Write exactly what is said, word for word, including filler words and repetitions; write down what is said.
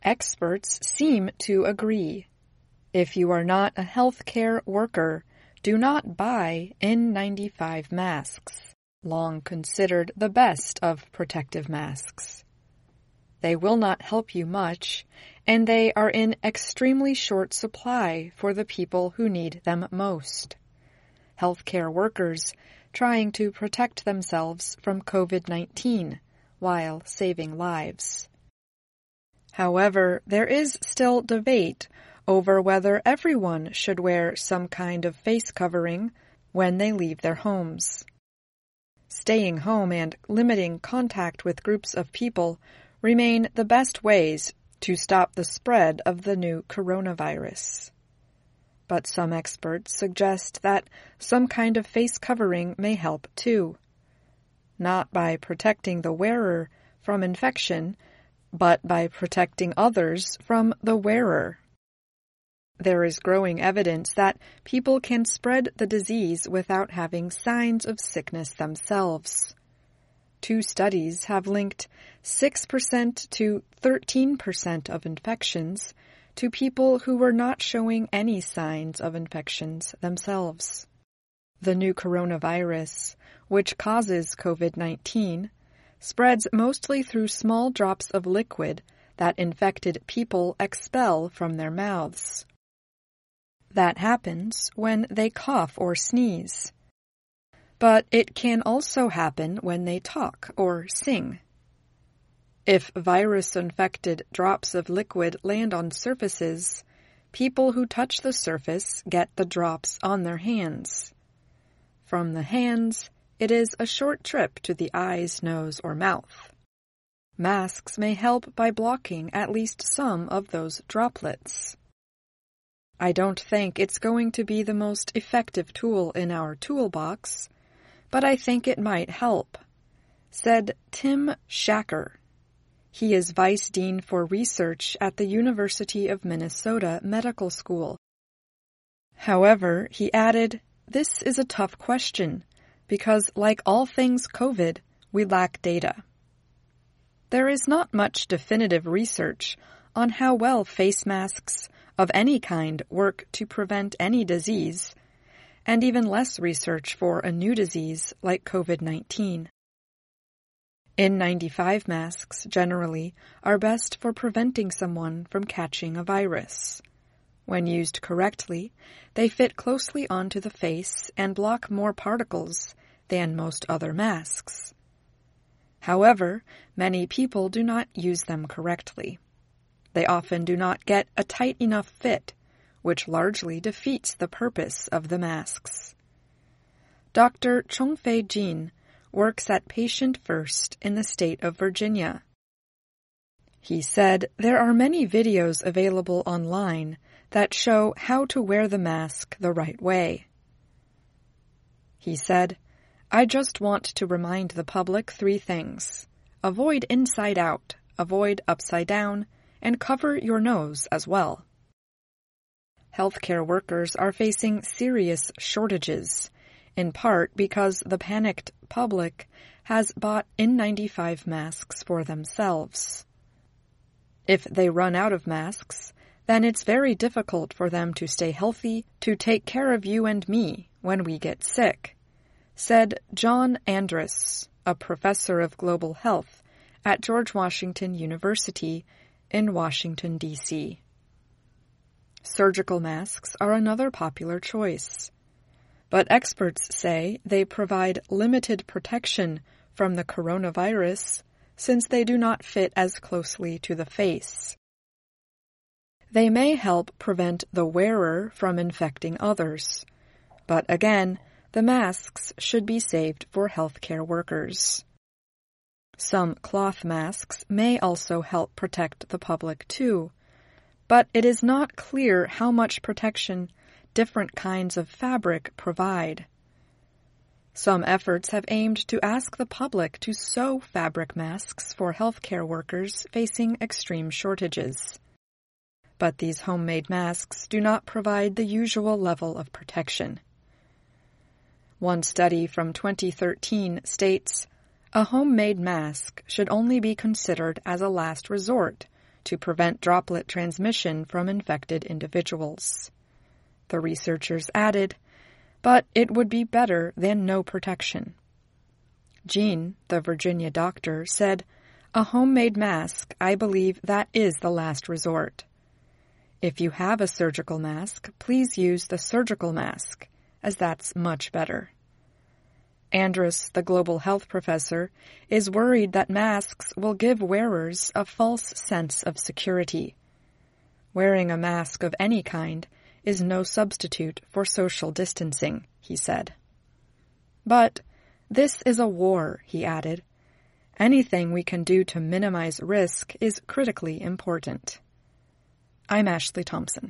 Experts seem to agree. If you are not a healthcare worker, do not buy N ninety-five masks, long considered the best of protective masks. They will not help you much, and they are in extremely short supply for the people who need them most. Healthcare workers trying to protect themselves from COVID nineteen while saving lives. However, there is still debate over whether everyone should wear some kind of face covering when they leave their homes. Staying home and limiting contact with groups of people remain the best ways to stop the spread of the new coronavirus. But some experts suggest that some kind of face covering may help too, not by protecting the wearer from infection, but by protecting others from the wearer. There is growing evidence that people can spread the disease without having signs of sickness themselves. Two studies have linked six percent to thirteen percent of infections to people who were not showing any signs of infections themselves. The new coronavirus, which causes COVID nineteen, spreads mostly through small drops of liquid that infected people expel from their mouths. That happens when they cough or sneeze. But it can also happen when they talk or sing. If virus-infected drops of liquid land on surfaces, people who touch the surface get the drops on their hands. From the hands, it is a short trip to the eyes, nose, or mouth. Masks may help by blocking at least some of those droplets. I don't think it's going to be the most effective tool in our toolbox, but I think it might help, said Tim Shacker. He is Vice Dean for Research at the University of Minnesota Medical School. However, he added, "This is a tough question, because like all things COVID, we lack data. There is not much definitive research on how well face masks of any kind work to prevent any disease, and even less research for a new disease like COVID nineteen. N ninety-five masks, generally, are best for preventing someone from catching a virus. When used correctly, they fit closely onto the face and block more particles than most other masks. However, many people do not use them correctly. They often do not get a tight enough fit, which largely defeats the purpose of the masks. Doctor Chongfei Jin works at Patient First in the state of Virginia. He said there are many videos available online that show how to wear the mask the right way. He said, "I just want to remind the public three things. Avoid inside out, avoid upside down, and cover your nose as well." Healthcare workers are facing serious shortages, in part because the panicked public has bought N ninety-five masks for themselves. If they run out of masks, then it's very difficult for them to stay healthy, to take care of you and me when we get sick, said John Andrus, a professor of global health at George Washington University in Washington, D C Surgical masks are another popular choice, but experts say they provide limited protection from the coronavirus since they do not fit as closely to the face. They may help prevent the wearer from infecting others, but again, the masks should be saved for healthcare workers. Some cloth masks may also help protect the public too, but it is not clear how much protection different kinds of fabric provide. Some efforts have aimed to ask the public to sew fabric masks for healthcare workers facing extreme shortages. But these homemade masks do not provide the usual level of protection. One study from twenty thirteen states, a homemade mask should only be considered as a last resort to prevent droplet transmission from infected individuals. The researchers added, but it would be better than no protection. Jean, the Virginia doctor, said, "A homemade mask, I believe that is the last resort. If you have a surgical mask, please use the surgical mask, as that's much better." Andrus, the global health professor, is worried that masks will give wearers a false sense of security. Wearing a mask of any kind is no substitute for social distancing, he said. But this is a war, he added. Anything we can do to minimize risk is critically important. I'm Ashley Thompson.